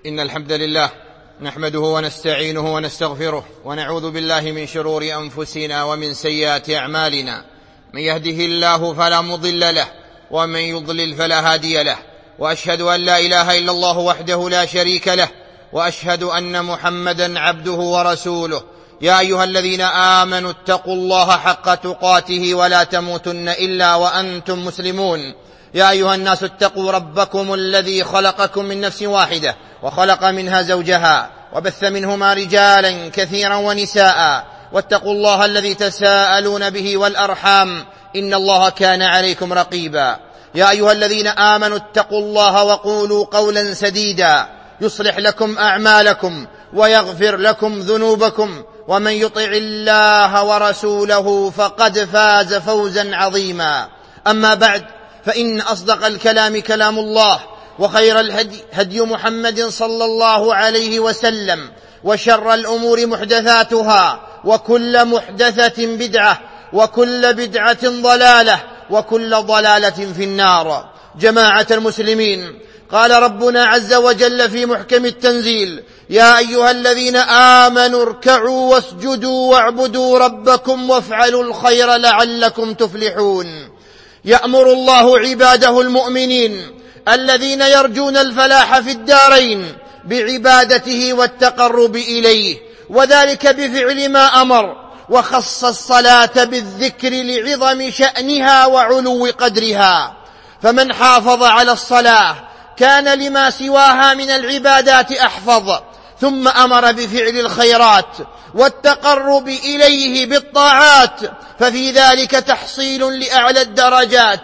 إن الحمد لله نحمده ونستعينه ونستغفره ونعوذ بالله من شرور أنفسنا ومن سيئات أعمالنا. من يهده الله فلا مضل له ومن يضلل فلا هادي له، وأشهد أن لا إله إلا الله وحده لا شريك له، وأشهد أن محمدا عبده ورسوله. يا أيها الذين آمنوا اتقوا الله حق تقاته ولا تموتن إلا وأنتم مسلمون. يا أيها الناس اتقوا ربكم الذي خلقكم من نفس واحدة وخلق منها زوجها وبث منهما رجالا كثيرا ونساء، واتقوا الله الذي تساءلون به والأرحام إن الله كان عليكم رقيبا. يا أيها الذين آمنوا اتقوا الله وقولوا قولا سديدا يصلح لكم أعمالكم ويغفر لكم ذنوبكم، ومن يطع الله ورسوله فقد فاز فوزا عظيما. أما بعد، فإن أصدق الكلام كلام الله، وخير الهدي هدي محمد صلى الله عليه وسلم، وشر الأمور محدثاتها، وكل محدثة بدعة، وكل بدعة ضلالة، وكل ضلالة في النار. جماعة المسلمين، قال ربنا عز وجل في محكم التنزيل: يا أيها الذين آمنوا اركعوا واسجدوا واعبدوا ربكم وافعلوا الخير لعلكم تفلحون. يأمر الله عباده المؤمنين الذين يرجون الفلاح في الدارين بعبادته والتقرب إليه، وذلك بفعل ما أمر، وخص الصلاة بالذكر لعظم شأنها وعلو قدرها. فمن حافظ على الصلاة كان لما سواها من العبادات أحفظ. ثم أمر بفعل الخيرات والتقرب إليه بالطاعات، ففي ذلك تحصيل لأعلى الدرجات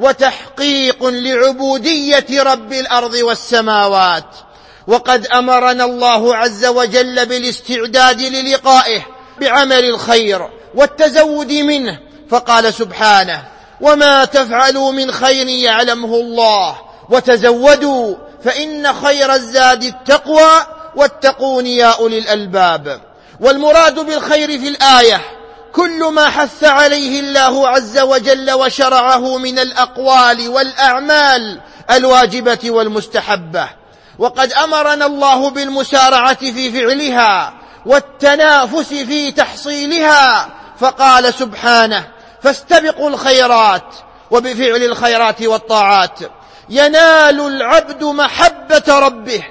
وتحقيق لعبودية رب الأرض والسماوات. وقد أمرنا الله عز وجل بالاستعداد للقائه بعمل الخير والتزود منه، فقال سبحانه: وما تفعلوا من خير يعلمه الله وتزودوا فإن خير الزاد التقوى واتقون يا أولي الألباب. والمراد بالخير في الآية كل ما حث عليه الله عز وجل وشرعه من الأقوال والأعمال الواجبة والمستحبة. وقد أمرنا الله بالمسارعة في فعلها والتنافس في تحصيلها، فقال سبحانه: فاستبقوا الخيرات. وبفعل الخيرات والطاعات ينال العبد محبة ربه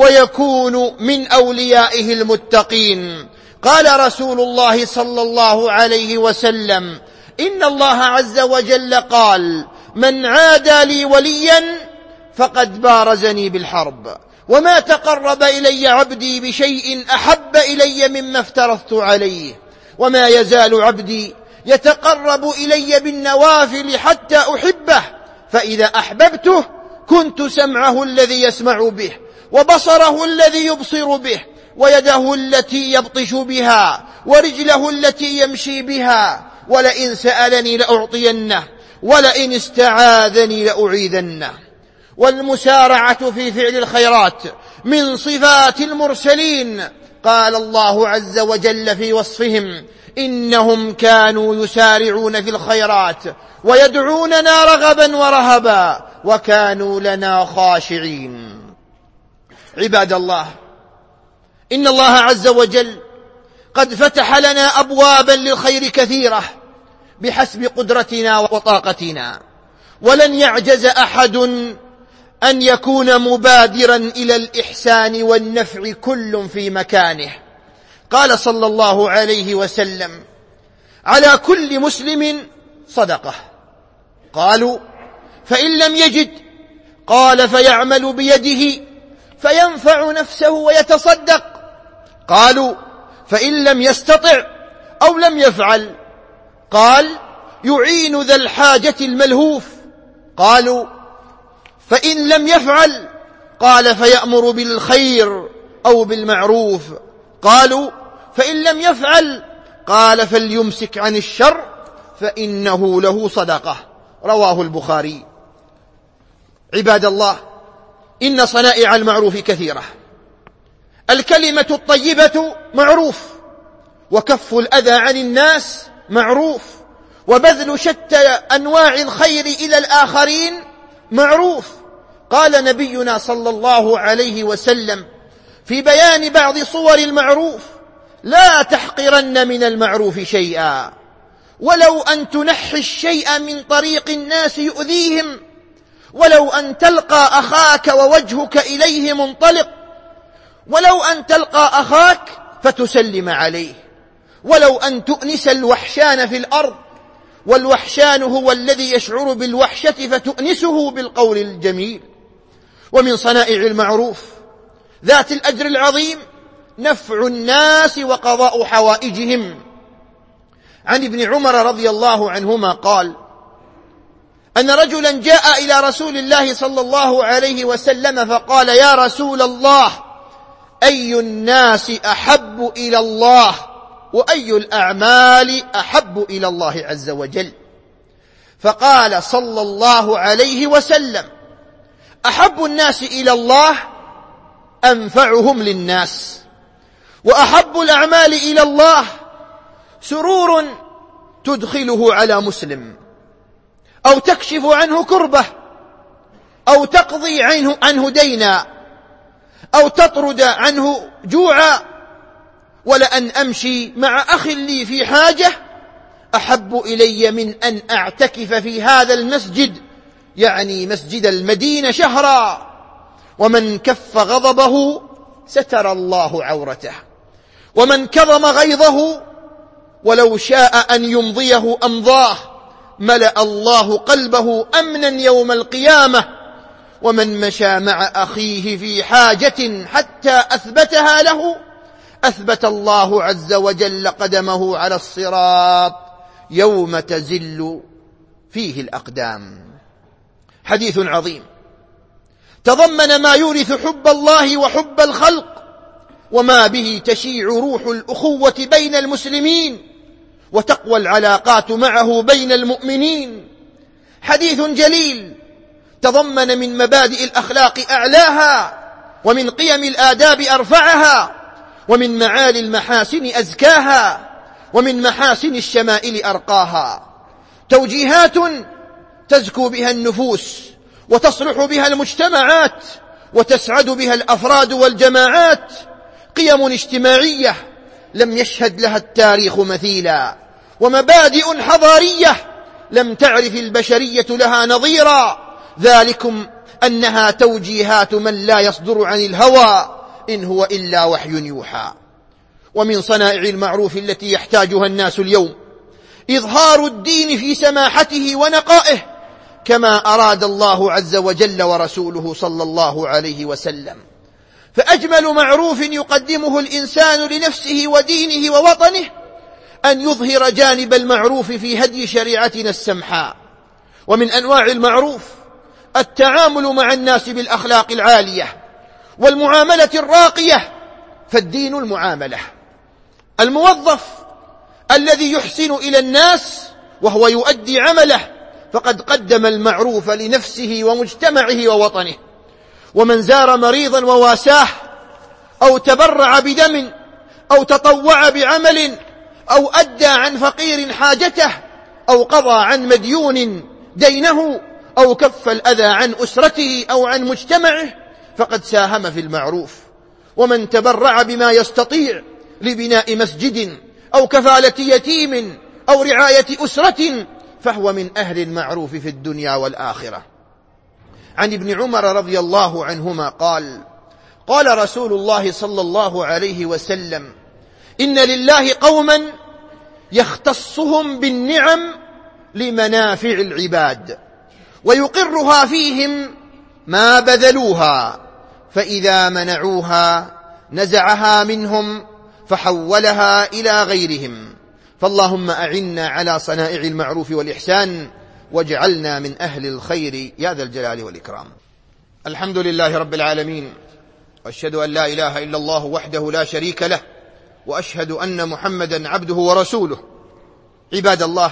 ويكون من أوليائه المتقين. قال رسول الله صلى الله عليه وسلم: إن الله عز وجل قال: من عادى لي وليا فقد بارزني بالحرب، وما تقرب إلي عبدي بشيء أحب إلي مما افترضت عليه، وما يزال عبدي يتقرب إلي بالنوافل حتى أحبه، فإذا أحببته كنت سمعه الذي يسمع به، وبصره الذي يبصر به، ويده التي يبطش بها، ورجله التي يمشي بها، ولئن سألني لأعطينه، ولئن استعاذني لأعيذنه. والمسارعة في فعل الخيرات من صفات المرسلين. قال الله عز وجل في وصفهم: إنهم كانوا يسارعون في الخيرات ويدعوننا رغبا ورهبا وكانوا لنا خاشعين. عباد الله، إن الله عز وجل قد فتح لنا أبوابا للخير كثيرة بحسب قدرتنا وطاقتنا، ولن يعجز أحد أن يكون مبادرا إلى الإحسان والنفع كل في مكانه. قال صلى الله عليه وسلم: على كل مسلم صدقة. قالوا: فإن لم يجد؟ قال: فيعمل بيده فينفع نفسه ويتصدق. قالوا: فإن لم يستطع أو لم يفعل؟ قال: يعين ذا الحاجة الملهوف. قالوا: فإن لم يفعل؟ قال: فيأمر بالخير أو بالمعروف. قالوا: فإن لم يفعل؟ قال: فليمسك عن الشر فإنه له صدقة. رواه البخاري. عباد الله، إن صنائع المعروف كثيرة. الكلمة الطيبة معروف، وكف الأذى عن الناس معروف، وبذل شتى أنواع الخير إلى الآخرين معروف. قال نبينا صلى الله عليه وسلم: في بيان بعض صور المعروف: لا تحقرن من المعروف شيئا، ولو أن تنحي الشيء من طريق الناس يؤذيهم، ولو أن تلقى أخاك ووجهك إليه منطلق، ولو أن تلقى أخاك فتسلم عليه، ولو أن تؤنس الوحشان في الأرض، والوحشان هو الذي يشعر بالوحشة فتؤنسه بالقول الجميل. ومن صنائع المعروف ذات الأجر العظيم نفع الناس وقضاء حوائجهم. عن ابن عمر رضي الله عنهما قال: أن رجلا جاء إلى رسول الله صلى الله عليه وسلم فقال: يا رسول الله، أي الناس أحب إلى الله، وأي الأعمال أحب إلى الله عز وجل؟ فقال صلى الله عليه وسلم: أحب الناس إلى الله أنفعهم للناس، وأحب الأعمال إلى الله سرور تدخله على مسلم، أو تكشف عنه كربة، أو تقضي عنه دينا، أو تطرد عنه جوعا. ولأن أمشي مع أخ لي في حاجة أحب إلي من أن أعتكف في هذا المسجد، يعني مسجد المدينة، شهرا. ومن كف غضبه ستر الله عورته، ومن كظم غيظه ولو شاء أن يمضيه أمضاه ملأ الله قلبه أمنا يوم القيامة. ومن مشى مع أخيه في حاجة حتى أثبتها له أثبت الله عز وجل قدمه على الصراط يوم تزل فيه الأقدام. حديث عظيم تضمن ما يورث حب الله وحب الخلق، وما به تشيع روح الأخوة بين المسلمين وتقوى العلاقات معه بين المؤمنين. حديث جليل تضمن من مبادئ الأخلاق أعلاها، ومن قيم الآداب أرفعها، ومن معالي المحاسن أزكاها، ومن محاسن الشمائل أرقاها. توجيهات تزكو بها النفوس وتصلح بها المجتمعات وتسعد بها الأفراد والجماعات. قيم اجتماعية لم يشهد لها التاريخ مثيلا، ومبادئ حضارية لم تعرف البشرية لها نظيرا. ذلكم أنها توجيهات من لا يصدر عن الهوى إن هو إلا وحي يوحى. ومن صنائع المعروف التي يحتاجها الناس اليوم إظهار الدين في سماحته ونقائه، كما أراد الله عز وجل ورسوله صلى الله عليه وسلم. فأجمل معروف يقدمه الإنسان لنفسه ودينه ووطنه أن يظهر جانب المعروف في هدي شريعتنا السمحاء. ومن أنواع المعروف التعامل مع الناس بالأخلاق العالية والمعاملة الراقية، فالدين المعاملة. الموظف الذي يحسن إلى الناس وهو يؤدي عمله فقد قدم المعروف لنفسه ومجتمعه ووطنه. ومن زار مريضا وواساه، أو تبرع بدم، أو تطوع بعمل، أو أدى عن فقير حاجته، أو قضى عن مديون دينه، أو كف الأذى عن أسرته أو عن مجتمعه، فقد ساهم في المعروف. ومن تبرع بما يستطيع لبناء مسجد، أو كفالة يتيم، أو رعاية أسرة، فهو من أهل المعروف في الدنيا والآخرة. عن ابن عمر رضي الله عنهما قال: قال رسول الله صلى الله عليه وسلم: إن لله قوما يختصهم بالنعم لمنافع العباد، ويقرها فيهم ما بذلوها، فإذا منعوها نزعها منهم فحولها إلى غيرهم. فاللهم أعنا على صنائع المعروف والإحسان، واجعلنا من أهل الخير يا ذا الجلال والإكرام. الحمد لله رب العالمين، وأشهد أن لا إله إلا الله وحده لا شريك له، وأشهد أن محمدا عبده ورسوله. عباد الله،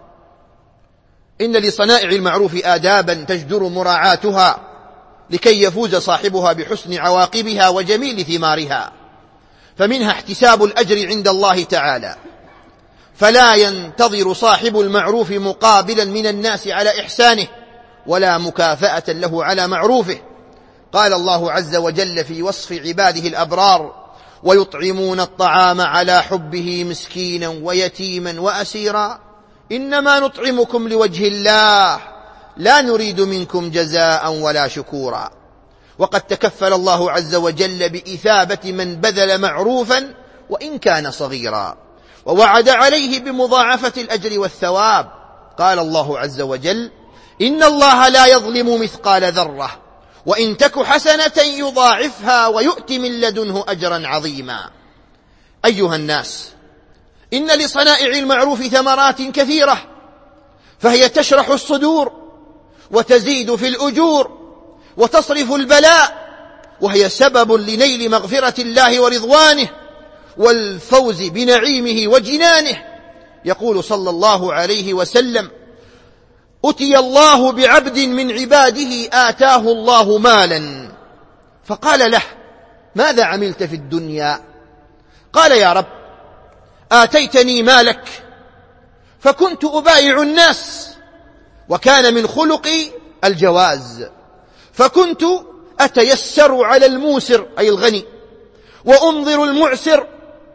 إن لصنائع المعروف آدابا تجدر مراعاتها لكي يفوز صاحبها بحسن عواقبها وجميل ثمارها. فمنها احتساب الأجر عند الله تعالى، فلا ينتظر صاحب المعروف مقابلا من الناس على إحسانه ولا مكافأة له على معروفه. قال الله عز وجل في وصف عباده الأبرار: ويطعمون الطعام على حبه مسكينا ويتيما وأسيرا إنما نطعمكم لوجه الله لا نريد منكم جزاء ولا شكورا. وقد تكفل الله عز وجل بإثابة من بذل معروفا وإن كان صغيرا، ووعد عليه بمضاعفة الأجر والثواب. قال الله عز وجل: إن الله لا يظلم مثقال ذرة وإن تك حسنة يضاعفها ويؤت من لدنه أجرا عظيما. أيها الناس، إن لصنائع المعروف ثمرات كثيرة، فهي تشرح الصدور وتزيد في الأجور وتصرف البلاء، وهي سبب لنيل مغفرة الله ورضوانه والفوز بنعيمه وجنانه. يقول صلى الله عليه وسلم: أتي الله بعبد من عباده آتاه الله مالا، فقال له: ماذا عملت في الدنيا؟ قال: يا رب، آتيتني مالك فكنت أبايع الناس، وكان من خلقي الجواز، فكنت أتيسر على الموسر أي الغني، وأنظر المعسر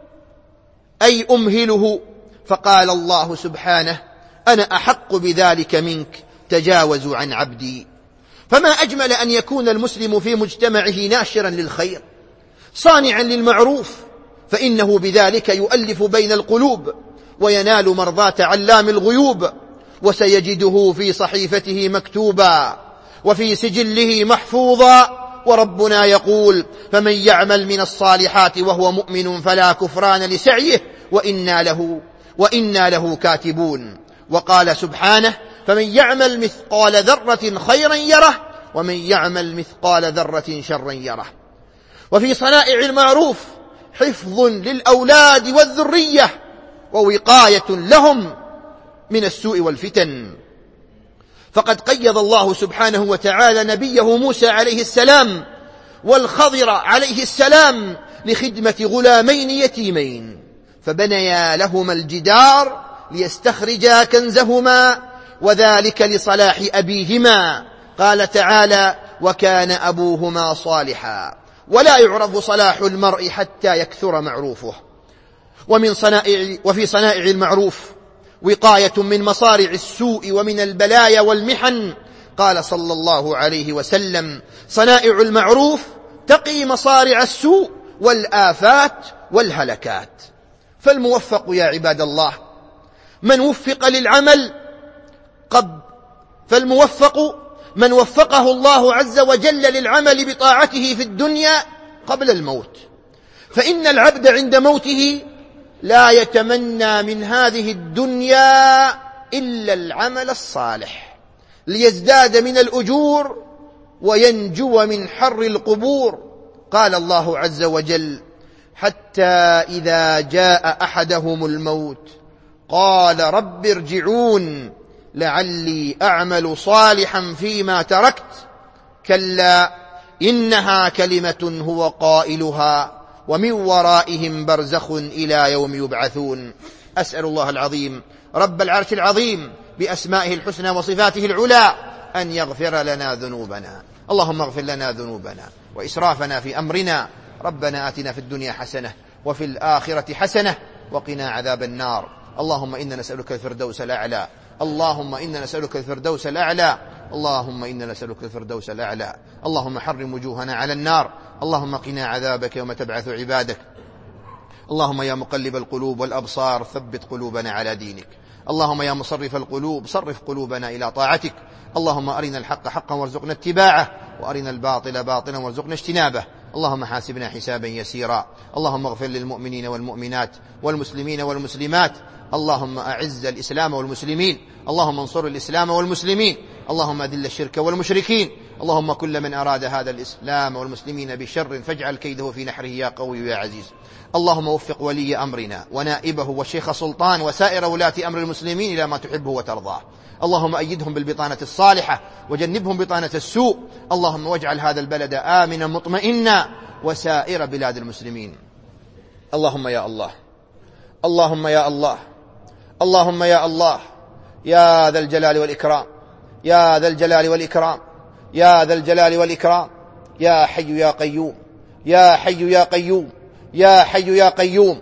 أي أمهله. فقال الله سبحانه: أنا أحق بذلك منك، تجاوزوا عن عبدي. فما أجمل أن يكون المسلم في مجتمعه ناشرا للخير صانعا للمعروف، فإنه بذلك يؤلف بين القلوب وينال مرضاة علام الغيوب، وسيجده في صحيفته مكتوبا وفي سجله محفوظا. وربنا يقول: فمن يعمل من الصالحات وهو مؤمن فلا كفران لسعيه وإنا له كاتبون. وقال سبحانه: فمن يعمل مثقال ذرة خيرا يره ومن يعمل مثقال ذرة شرا يره. وفي صنائع المعروف حفظ للأولاد والذرية ووقاية لهم من السوء والفتن. فقد قيض الله سبحانه وتعالى نبيه موسى عليه السلام والخضر عليه السلام لخدمة غلامين يتيمين، فبنيا لهما الجدار ليستخرجا كنزهما وذلك لصلاح أبيهما. قال تعالى: وكان أبوهما صالحا. ولا يعرف صلاح المرء حتى يكثر معروفه. وفي صنائع المعروف وقاية من مصارع السوء ومن البلايا والمحن. قال صلى الله عليه وسلم: صنائع المعروف تقي مصارع السوء والآفات والهلكات. فالموفق يا عباد الله من وفق للعمل فالموفق من وفقه الله عز وجل للعمل بطاعته في الدنيا قبل الموت، فإن العبد عند موته لا يتمنى من هذه الدنيا إلا العمل الصالح ليزداد من الأجور وينجو من حر القبور. قال الله عز وجل: حتى إذا جاء أحدهم الموت قال رب ارجعون لعلي أعمل صالحا فيما تركت كلا إنها كلمة هو قائلها ومن ورائهم برزخ إلى يوم يبعثون. أسأل الله العظيم رب العرش العظيم بأسمائه الحسنى وصفاته العلى أن يغفر لنا ذنوبنا. اللهم اغفر لنا ذنوبنا وإسرافنا في أمرنا. ربنا آتنا في الدنيا حسنة وفي الآخرة حسنة وقنا عذاب النار. اللهم إنا نسألك الفردوس الأعلى. اللهم إنا نسألك الفردوس الأعلى. اللهم إنا نسألك الفردوس الأعلى. اللهم حرم وجوهنا على النار. اللهم قنا عذابك يوم تبعث عبادك. اللهم يا مقلب القلوب والأبصار ثبت قلوبنا على دينك. اللهم يا مصرف القلوب صرف قلوبنا إلى طاعتك. اللهم أرنا الحق حقا وارزقنا اتباعه وأرنا الباطل باطلا وارزقنا اجتنابه. اللهم حاسبنا حسابا يسيرا. اللهم اغفر للمؤمنين والمؤمنات والمسلمين والمسلمات. اللهم أعز الإسلام والمسلمين. اللهم انصر الإسلام والمسلمين. اللهم أذل الشرك والمشركين. اللهم كل من أراد هذا الإسلام والمسلمين بشر فاجعل كيده في نحره يا قوي يا عزيز. اللهم وفق ولي أمرنا ونائبه والشيخ سلطان وسائر ولاة أمر المسلمين إلى ما تحبه وترضاه. اللهم أيدهم بالبطانة الصالحة وجنبهم بطانة السوء. اللهم واجعل هذا البلد آمنا مطمئنا وسائر بلاد المسلمين. اللهم يا الله، اللهم يا الله، اللهم يا الله، يا ذا الجلال والإكرام، يا ذا الجلال والإكرام، يا ذا الجلال والإكرام. يا حي يا قيوم، يا حي يا قيوم، يا حي يا قيوم،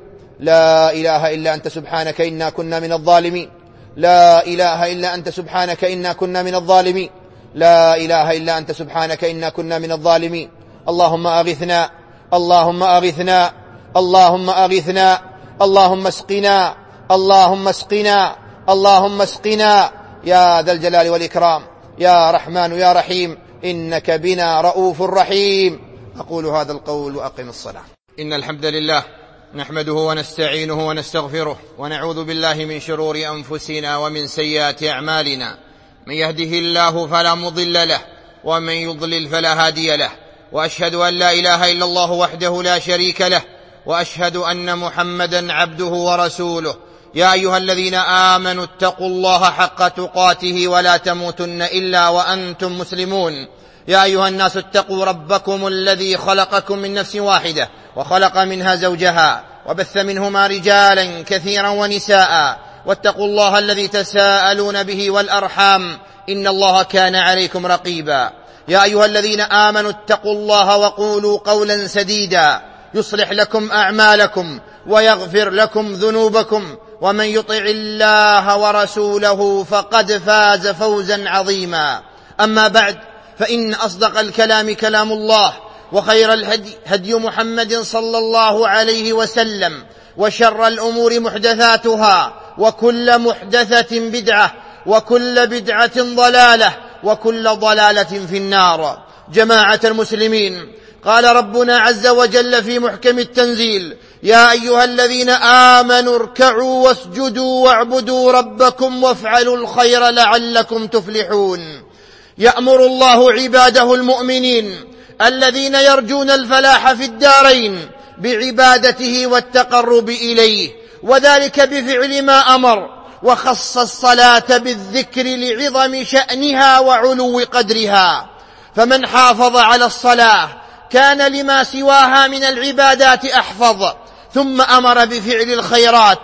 لا إله إلا أنت سبحانك إنا كنا من الظالمين، لا إله إلا أنت سبحانك إنا كنا من الظالمين، لا إله إلا أنت سبحانك إنا كنا من الظالمين. اللهم أغثنا، اللهم أغثنا، اللهم أغثنا، اللهم اسقنا، اللهم اسقنا، اللهم اسقنا يا ذا الجلال والإكرام، يا رحمن يا رحيم، إنك بنا رؤوف رحيم. أقول هذا القول وأقم الصلاة. إن الحمد لله نحمده ونستعينه ونستغفره، ونعوذ بالله من شرور أنفسنا ومن سيئات أعمالنا، من يهده الله فلا مضل له، ومن يضلل فلا هادي له، وأشهد أن لا إله إلا الله وحده لا شريك له، وأشهد أن محمدا عبده ورسوله. يا أيها الذين آمنوا اتقوا الله حق تقاته ولا تموتن إلا وأنتم مسلمون. يا أيها الناس اتقوا ربكم الذي خلقكم من نفس واحدة وخلق منها زوجها وبث منهما رجالا كثيرا ونساء، واتقوا الله الذي تساءلون به والأرحام، إن الله كان عليكم رقيبا. يا أيها الذين آمنوا اتقوا الله وقولوا قولا سديدا يصلح لكم أعمالكم ويغفر لكم ذنوبكم، ومن يطع الله ورسوله فقد فاز فوزا عظيما. أما بعد، فإن أصدق الكلام كلام الله، وخير الهدي هدي محمد صلى الله عليه وسلم، وشر الأمور محدثاتها، وكل محدثة بدعة، وكل بدعة ضلالة، وكل ضلالة في النار. جماعة المسلمين، قال ربنا عز وجل في محكم التنزيل: يا أيها الذين آمنوا اركعوا واسجدوا واعبدوا ربكم وافعلوا الخير لعلكم تفلحون. يأمر الله عباده المؤمنين الذين يرجون الفلاح في الدارين بعبادته والتقرب إليه، وذلك بفعل ما أمر، وخص الصلاة بالذكر لعظم شأنها وعلو قدرها. فمن حافظ على الصلاة كان لما سواها من العبادات أحفظ، ثم أمر بفعل الخيرات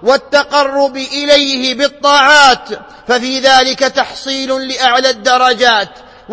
والتقرب إليه بالطاعات، ففي ذلك تحصيل لأعلى الدرجات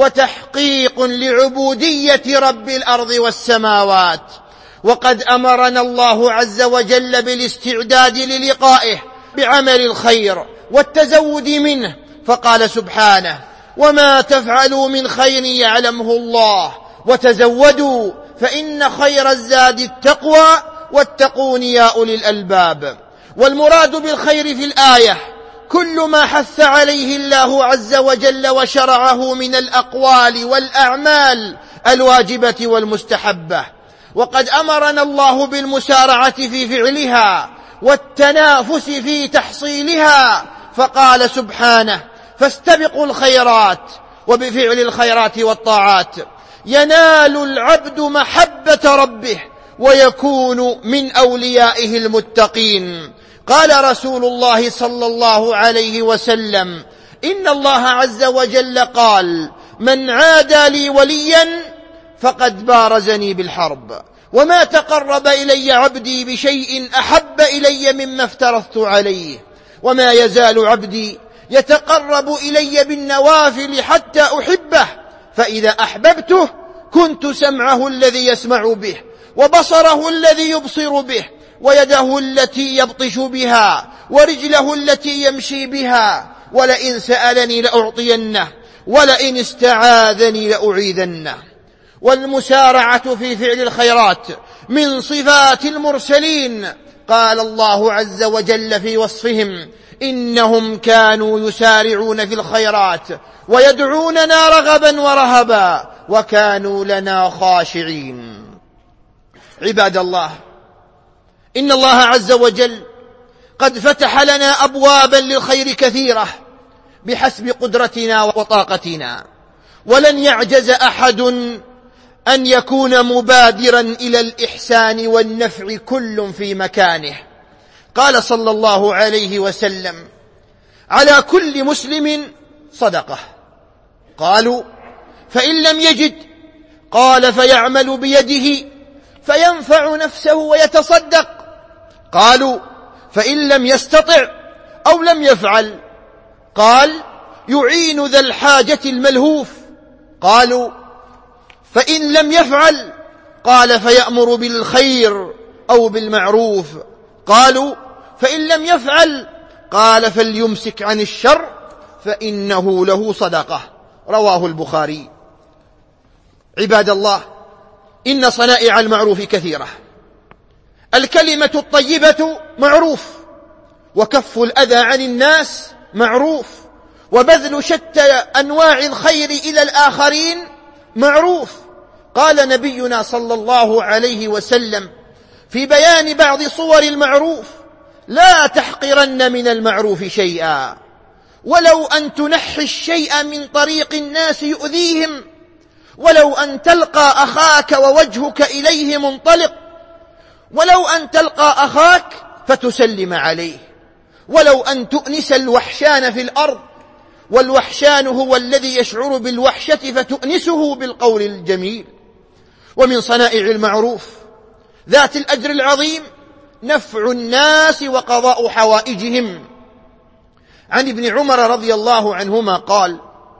وتحقيق لعبودية رب الأرض والسماوات. وقد أمرنا الله عز وجل بالاستعداد للقائه بعمل الخير والتزود منه، فقال سبحانه: وما تفعلوا من خير يعلمه الله وتزودوا فإن خير الزاد التقوى واتقون يا أولي الألباب. والمراد بالخير في الآية كل ما حث عليه الله عز وجل وشرعه من الأقوال والأعمال الواجبة والمستحبة. وقد أمرنا الله بالمسارعة في فعلها والتنافس في تحصيلها، فقال سبحانه: فاستبقوا الخيرات. وبفعل الخيرات والطاعات ينال العبد محبة ربه ويكون من أوليائه المتقين. قال رسول الله صلى الله عليه وسلم: إن الله عز وجل قال: من عادى لي وليا فقد بارزني بالحرب، وما تقرب إلي عبدي بشيء أحب إلي مما افترضت عليه، وما يزال عبدي يتقرب إلي بالنوافل حتى أحبه، فإذا أحببته كنت سمعه الذي يسمع به، وبصره الذي يبصر به، ويده التي يبطش بها، ورجله التي يمشي بها، ولئن سألني لأعطينه، ولئن استعاذني لأعيذنه. والمسارعة في فعل الخيرات من صفات المرسلين. قال الله عز وجل في وصفهم: إنهم كانوا يسارعون في الخيرات ويدعوننا رغبا ورهبا وكانوا لنا خاشعين. عباد الله، إن الله عز وجل قد فتح لنا أبوابا للخير كثيرة بحسب قدرتنا وطاقتنا، ولن يعجز أحد أن يكون مبادرا إلى الإحسان والنفع كل في مكانه. قال صلى الله عليه وسلم: على كل مسلم صدقة. قالوا: فإن لم يجد؟ قال: فيعمل بيده فينفع نفسه ويتصدق. قالوا: فإن لم يستطع أو لم يفعل؟ قال: يعين ذا الحاجة الملهوف. قالوا: فإن لم يفعل قال فيأمر بالخير أو بالمعروف. قالوا فإن لم يفعل قال فليمسك عن الشر فإنه له صدقة. رواه البخاري. عباد الله، إن صنائع المعروف كثيرة. الكلمة الطيبة معروف، وكف الأذى عن الناس معروف، وبذل شتى أنواع الخير إلى الآخرين معروف. قال نبينا صلى الله عليه وسلم في بيان بعض صور المعروف: لا تحقرن من المعروف شيئا، ولو أن تنحي الشيء من طريق الناس يؤذيهم، ولو أن تلقى أخاك ووجهك إليه منطلق، ولو أن تلقى أخاك فتسلم عليه، ولو أن تؤنس الوحشان في الأرض، والوحشان هو الذي يشعر بالوحشة فتؤنسه بالقول الجميل. ومن صنائع المعروف ذات الأجر العظيم نفع الناس وقضاء حوائجهم. عن ابن عمر رضي الله عنهما قال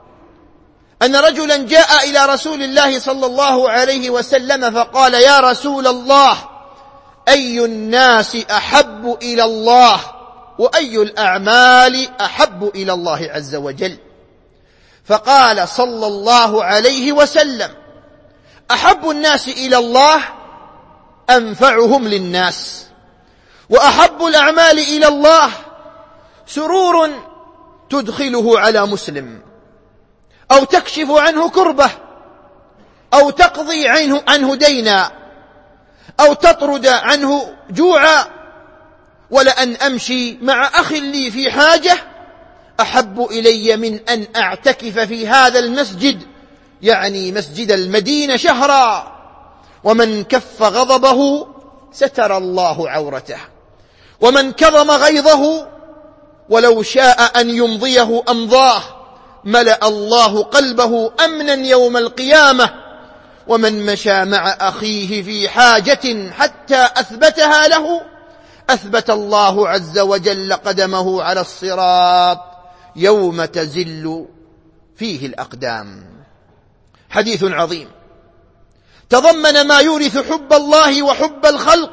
أن رجلا جاء إلى رسول الله صلى الله عليه وسلم فقال: يا رسول الله، أي الناس أحب إلى الله، وأي الأعمال أحب إلى الله عز وجل؟ فقال صلى الله عليه وسلم: أحب الناس إلى الله أنفعهم للناس، وأحب الأعمال إلى الله سرور تدخله على مسلم، أو تكشف عنه كربة، أو تقضي عنه دينا، أو تطرد عنه جوعا. ولأن أمشي مع أخ لي في حاجة أحب إلي من أن أعتكف في هذا المسجد، يعني مسجد المدينة، شهرا. ومن كف غضبه ستر الله عورته، ومن كظم غيظه ولو شاء أن يمضيه أمضاه، ملأ الله قلبه أمنا يوم القيامة. ومن مشى مع أخيه في حاجة حتى أثبتها له أثبت الله عز وجل قدمه على الصراط يوم تزل فيه الأقدام. حديث عظيم تضمن ما يورث حب الله وحب الخلق،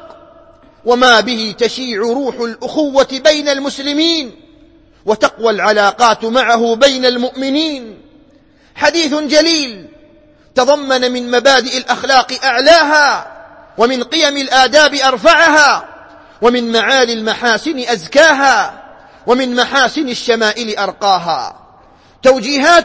وما به تشيع روح الأخوة بين المسلمين وتقوى العلاقات معه بين المؤمنين. حديث جليل تضمن من مبادئ الأخلاق أعلاها، ومن قيم الآداب أرفعها، ومن معالي المحاسن أزكاها، ومن محاسن الشمائل أرقاها. توجيهات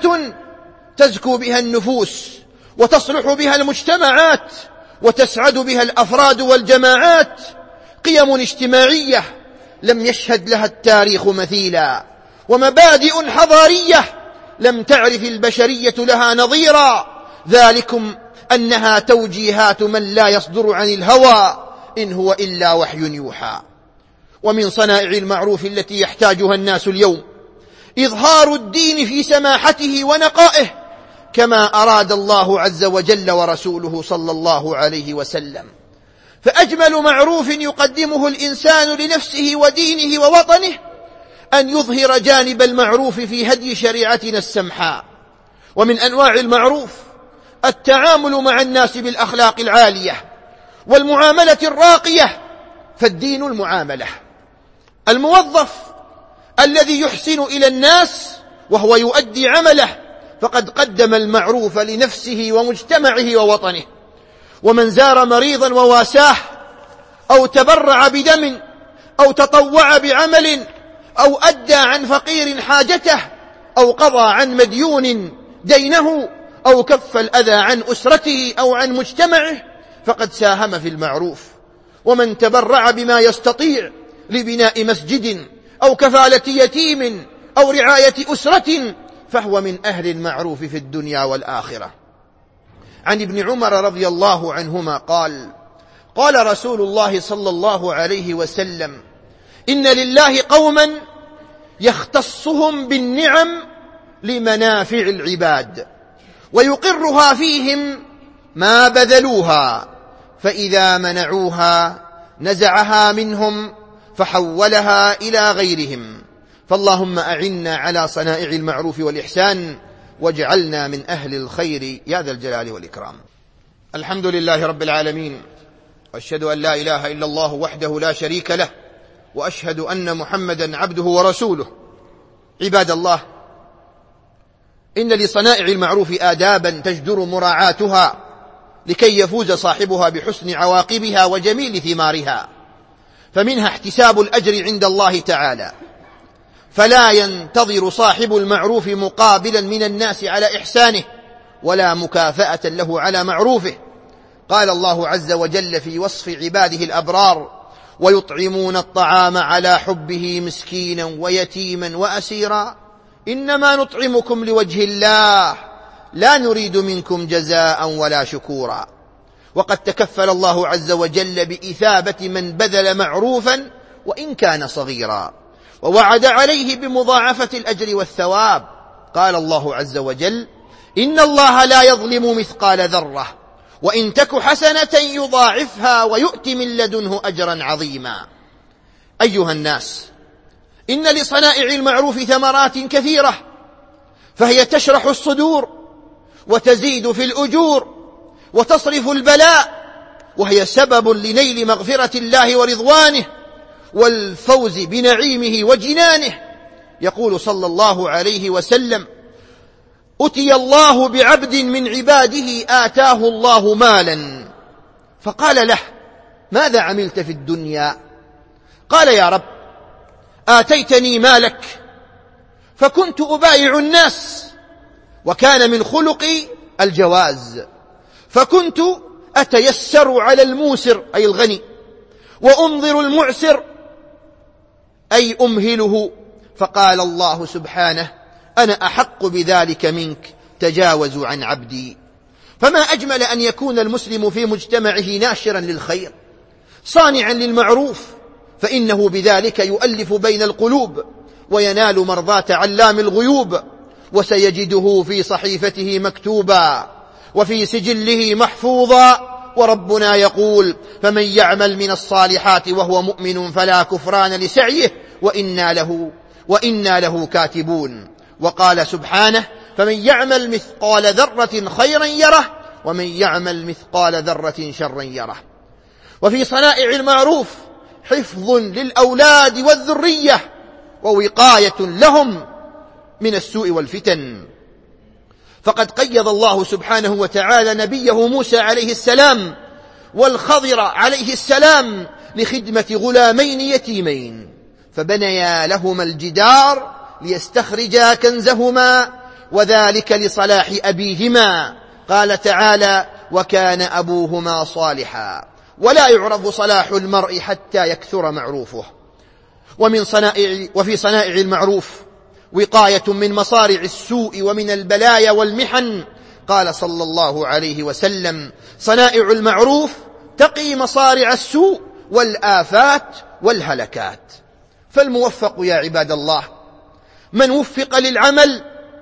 تزكو بها النفوس وتصلح بها المجتمعات وتسعد بها الأفراد والجماعات. قيم اجتماعية لم يشهد لها التاريخ مثيلا، ومبادئ حضارية لم تعرف البشرية لها نظيرا. ذلكم أنها توجيهات من لا يصدر عن الهوى إن هو إلا وحي يوحى. ومن صنائع المعروف التي يحتاجها الناس اليوم إظهار الدين في سماحته ونقائه، كما أراد الله عز وجل ورسوله صلى الله عليه وسلم. فأجمل معروف يقدمه الإنسان لنفسه ودينه ووطنه أن يظهر جانب المعروف في هدي شريعتنا السمحاء. ومن أنواع المعروف التعامل مع الناس بالأخلاق العالية والمعاملة الراقية، فالدين المعاملة. الموظف الذي يحسن إلى الناس وهو يؤدي عمله فقد قدم المعروف لنفسه ومجتمعه ووطنه. ومن زار مريضا وواساه، أو تبرع بدم، أو تطوع بعمل، أو أدى عن فقير حاجته، أو قضى عن مديون دينه، أو كف الأذى عن أسرته أو عن مجتمعه، فقد ساهم في المعروف. ومن تبرع بما يستطيع لبناء مسجد أو كفالة يتيم أو رعاية أسرة فهو من أهل المعروف في الدنيا والآخرة. عن ابن عمر رضي الله عنهما قال: قال رسول الله صلى الله عليه وسلم: إن لله قوما يختصهم بالنعم لمنافع العباد، ويقرها فيهم ما بذلوها، فإذا منعوها نزعها منهم فحولها إلى غيرهم. فاللهم أعنا على صنائع المعروف والإحسان، واجعلنا من أهل الخير يا ذا الجلال والإكرام. الحمد لله رب العالمين، وأشهد أن لا إله إلا الله وحده لا شريك له، وأشهد أن محمدا عبده ورسوله. عباد الله، إن لصنائع المعروف آدابا تجدر مراعاتها لكي يفوز صاحبها بحسن عواقبها وجميل ثمارها، فمنها احتساب الأجر عند الله تعالى، فلا ينتظر صاحب المعروف مقابلا من الناس على إحسانه ولا مكافأة له على معروفه. قال الله عز وجل في وصف عباده الأبرار: ويطعمون الطعام على حبه مسكينا ويتيما وأسيرا إنما نطعمكم لوجه الله لا نريد منكم جزاء ولا شكورا. وقد تكفل الله عز وجل بإثابة من بذل معروفا وإن كان صغيرا، ووعد عليه بمضاعفة الأجر والثواب. قال الله عز وجل: إن الله لا يظلم مثقال ذرة وإن تك حسنة يضاعفها ويؤت من لدنه أجرا عظيما. أيها الناس، إن لصنائع المعروف ثمرات كثيرة، فهي تشرح الصدور وتزيد في الأجور وتصرف البلاء، وهي سبب لنيل مغفرة الله ورضوانه والفوز بنعيمه وجنانه. يقول صلى الله عليه وسلم: أتي الله بعبد من عباده آتاه الله مالا، فقال له: ماذا عملت في الدنيا؟ قال: يا رب، آتيتني مالك فكنت أبايع الناس، وكان من خلقي الجواز، فكنت أتيسر على الموسر أي الغني، وأنظر المعسر أي أمهله. فقال الله سبحانه: أنا أحق بذلك منك، تجاوزوا عن عبدي. فما أجمل أن يكون المسلم في مجتمعه ناشرا للخير صانعا للمعروف، فإنه بذلك يؤلف بين القلوب وينال مرضاة علام الغيوب، وسيجده في صحيفته مكتوبا وفي سجله محفوظا. وربنا يقول: فمن يعمل من الصالحات وهو مؤمن فلا كفران لسعيه وإنا له كاتبون. وقال سبحانه: فمن يعمل مثقال ذرة خيرا يره ومن يعمل مثقال ذرة شرا يره. وفي صنائع المعروف حفظ للأولاد والذرية ووقاية لهم من السوء والفتن، فقد قيض الله سبحانه وتعالى نبيه موسى عليه السلام والخضر عليه السلام لخدمة غلامين يتيمين، فبنيا لهما الجدار ليستخرجا كنزهما وذلك لصلاح أبيهما. قال تعالى: وكان أبوهما صالحا. ولا يعرف صلاح المرء حتى يكثر معروفه. وفي صنائع المعروف وقاية من مصارع السوء ومن البلايا والمحن. قال صلى الله عليه وسلم: صنائع المعروف تقي مصارع السوء والآفات والهلكات. فالموفق يا عباد الله من وفق للعمل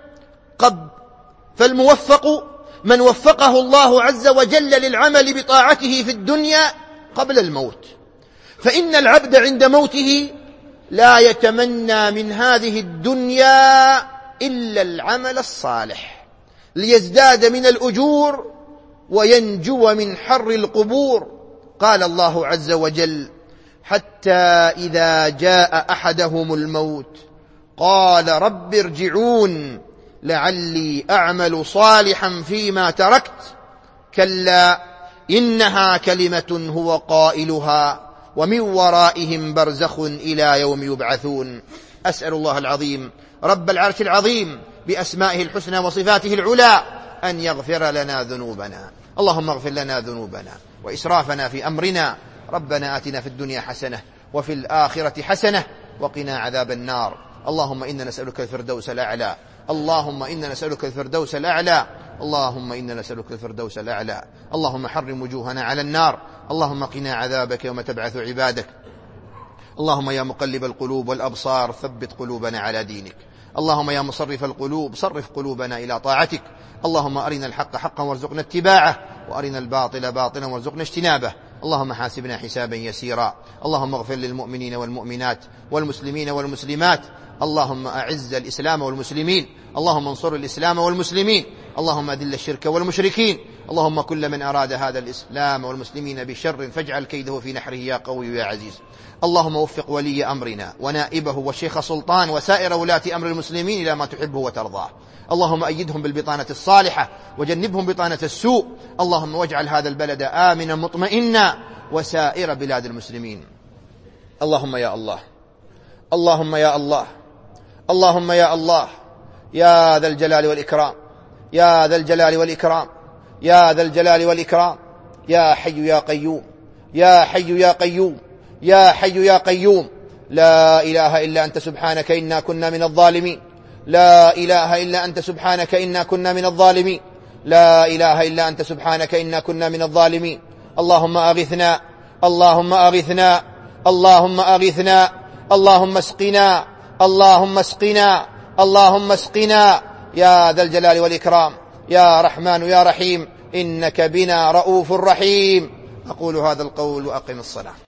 من وفقه الله عز وجل للعمل بطاعته في الدنيا قبل الموت، فإن العبد عند موته لا يتمنى من هذه الدنيا إلا العمل الصالح ليزداد من الأجور وينجو من حر القبور. قال الله عز وجل: حتى إذا جاء أحدهم الموت قال رب ارجعون لعلي أعمل صالحا فيما تركت كلا إنها كلمة هو قائلها ومن ورائهم برزخ إلى يوم يبعثون. أسأل الله العظيم رب العرش العظيم بأسمائه الحسنى وصفاته العلى أن يغفر لنا ذنوبنا. اللهم اغفر لنا ذنوبنا وإسرافنا في أمرنا. ربنا آتنا في الدنيا حسنة وفي الآخرة حسنة وقنا عذاب النار. اللهم إنا نسألك الفردوس الأعلى. اللهم إنا نسألك الفردوس الأعلى. اللهم إنا نسألك الفردوس الأعلى. اللهم حرم وجوهنا على النار. اللهم قنا عذابك يوم تبعث عبادك. اللهم يا مقلب القلوب والأبصار ثبت قلوبنا على دينك. اللهم يا مصرف القلوب صرف قلوبنا إلى طاعتك. اللهم أرنا الحق حقا وارزقنا اتباعه وأرنا الباطل باطلا وارزقنا اجتنابه. اللهم حاسبنا حسابا يسيرا. اللهم اغفر للمؤمنين والمؤمنات والمسلمين والمسلمات. اللهم أعز الإسلام والمسلمين. اللهم انصر الإسلام والمسلمين. اللهم أذل الشرك والمشركين. اللهم كل من أراد هذا الإسلام والمسلمين بشر فاجعل كيده في نحره يا قوي يا عزيز. اللهم وفق ولي أمرنا ونائبه والشيخ سلطان وسائر ولاة أمر المسلمين إلى ما تحبه وترضاه. اللهم أيدهم بالبطانة الصالحة وجنبهم بطانة السوء. اللهم واجعل هذا البلد آمنا مطمئنا وسائر بلاد المسلمين. اللهم يا الله، اللهم يا الله، اللهم يا الله، يا ذا الجلال والإكرام، يا ذا الجلال والإكرام، يا ذا الجلال والإكرام، يا حي يا قيوم، يا حي يا قيوم، يا حي يا قيوم. لا إله إلا أنت سبحانك إنا كنا من الظالمين، لا إله إلا أنت سبحانك إنا كنا من الظالمين، لا إله إلا أنت سبحانك إنا كنا من الظالمين. اللهم أغثنا، اللهم أغثنا، اللهم أغثنا، اللهم اسقنا، اللهم اسقنا، اللهم اسقنا يا ذا الجلال والإكرام، يا رحمن يا رحيم، إنك بنا رؤوف رحيم. أقول هذا القول وأقم الصلاة.